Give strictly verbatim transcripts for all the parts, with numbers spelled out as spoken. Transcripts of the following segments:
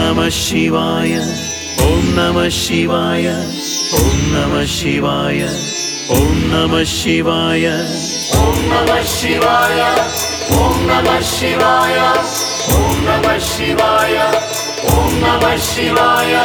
నమః శివాయ ఓం నమః శివాయ ఓం నమః శివాయ ఓం నమః శివాయ ఓం నమః శివాయ ఓం నమః శివాయ ఓం నమః శివాయ ఓం నమః శివాయ.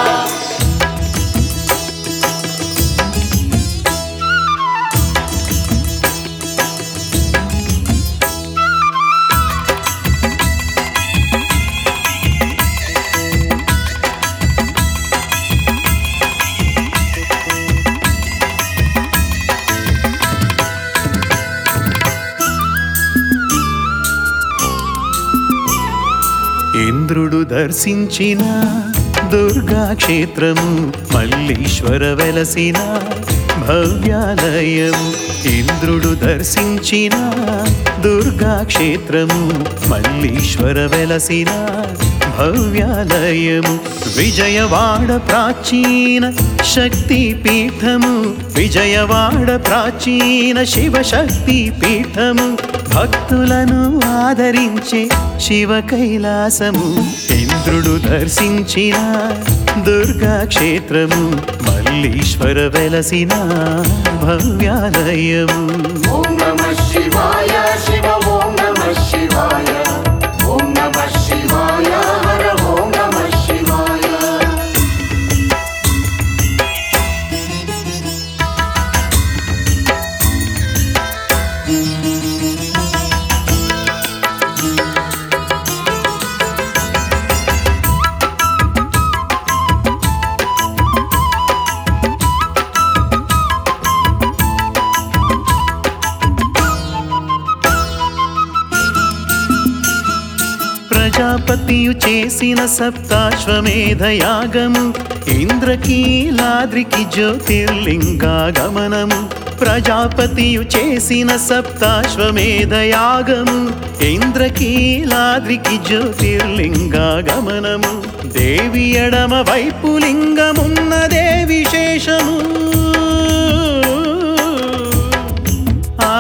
ఇంద్రుడు దర్శించిన దుర్గా క్షేత్రము మల్లీశ్వర వెలసిన భవ్యాలయము. ఇంద్రుడు దర్శించిన దుర్గా క్షేత్రము మల్లీశ్వర వెలసిన భవ్యాలయము. విజయవాడ ప్రాచీన శక్తి పీఠము విజయవాడ ప్రాచీన శివశక్తి పీఠము. భక్తులను ఆదరించే శివ కైలాసము. ఇంద్రుడు దర్శించిన దుర్గా క్షేత్రము మల్లీశ్వర వెలసిన భవ్యాలయము. ఓం నమః శివాయ శివ ఓం నమః శివాయ ఓం నమః శివాయ హర ఓం నమః శివాయ. ప్రజాపతియు చేసిన సప్తాశ్వమేధ యాగము ఇంద్రకీలాద్రికి జ్యోతిర్లింగాగమనము. ప్రజాపతియు చేసిన సప్తాశ్వమేధ యాగము ఇంద్రకీలాద్రికి జ్యోతిర్లింగాగమనము. దేవి ఎడమ వైపు లింగమున్నదే విశేషము. ఆ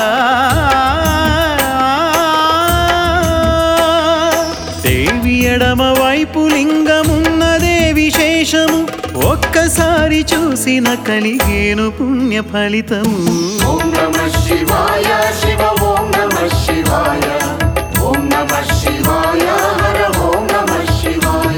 ఎడమ వైపు లింగమున్నదే విశేషము. ఒక్కసారి చూసిన కలిగేను పుణ్య ఫలితము. ఓం నమః శివాయ శివ ఓం నమః శివాయ ఓం నమః శివాయ హర ఓం నమః శివాయ.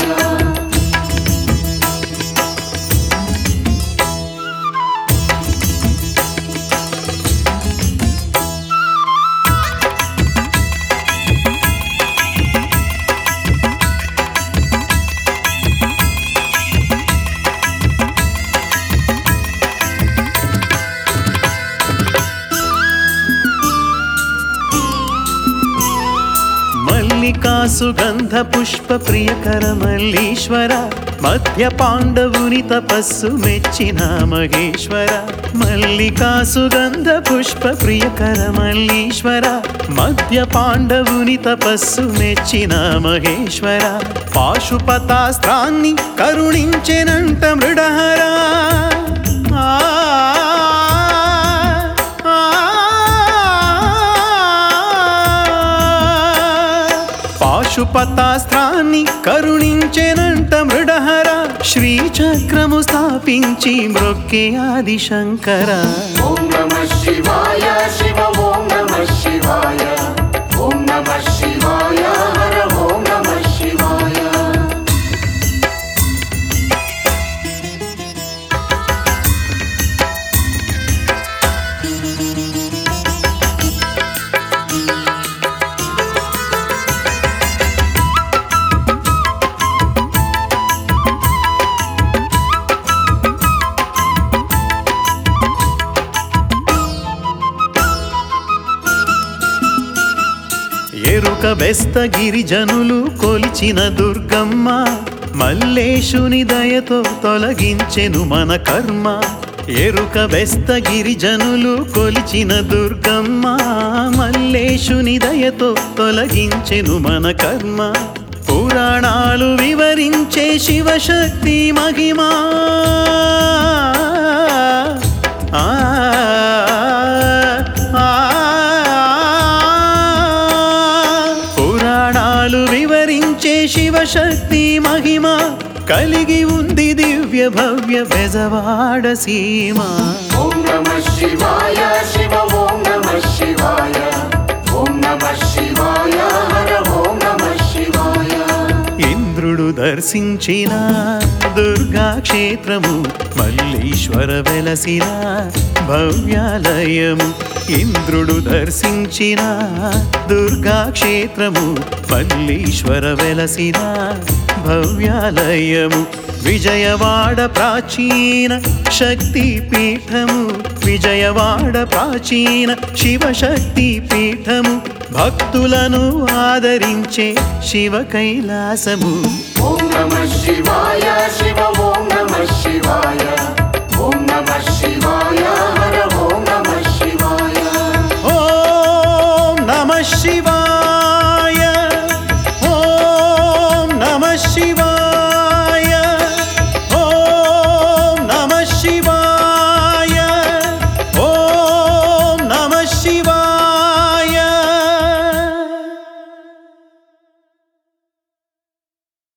మల్లికా సుగంధ పుష్ప ప్రియకర మల్లీశ్వర మధ్య పాండవుని తపస్సు మెచ్చిన మహేశ్వర. మల్లికా సుగంధ పుష్ప ప్రియకర మల్లీశ్వర మధ్య పాండవుని తపస్సు మెచ్చిన మహేశ్వర. పాశుపతాస్త్రాన్ని కరుణించెనంట మృడహర. పాశుపతాస్త్రాన్ని కరుణించెనంట మృడహర. శ్రీచక్రము స్థాపించి మ్రొక్కే ఆది శంకర. ఓం నమః శివాయ శివ ఓం నమః శివాయ ఓం నమః శివాయ హర ఓం నమః శివాయ. ఎరుక బెస్త గిరిజనులు కొలిచిన దుర్గమ్మ మల్లేశుని దయతో తొలగించెను మన కర్మ. ఎరుక బెస్త గిరిజనులు కొలిచిన దుర్గమ్మ మల్లేశుని దయతో తొలగించెను మన కర్మ. పురాణాలు వివరించే శివశక్తి మహిమా. ఆ పురాణాలు వివరించే శివ శక్తి మహిమ కలిగి ఉంది దివ్య భవ్య బెజవాడ సీమ. ఓం నమః శివాయ శివ ఓం నమః శివాయ ఓం నమః శివాయ హర ఓం నమః శివాయ. ఇంద్రుడు దర్శించిన దుర్గా క్షేత్రము మల్లీశ్వర వెలసిన భవ్యాలయము. ఇంద్రుడు దర్శించిన దుర్గా క్షేత్రము మల్లీశ్వర వెలసిన భవ్యాలయము. విజయవాడ ప్రాచీన శక్తి పీఠము విజయవాడ ప్రాచీన శివశక్తి పీఠము భక్తులను ఆదరించే శివ కైలాసము. ఓం నమః శివాయ శివ ఓం నమః శివాయ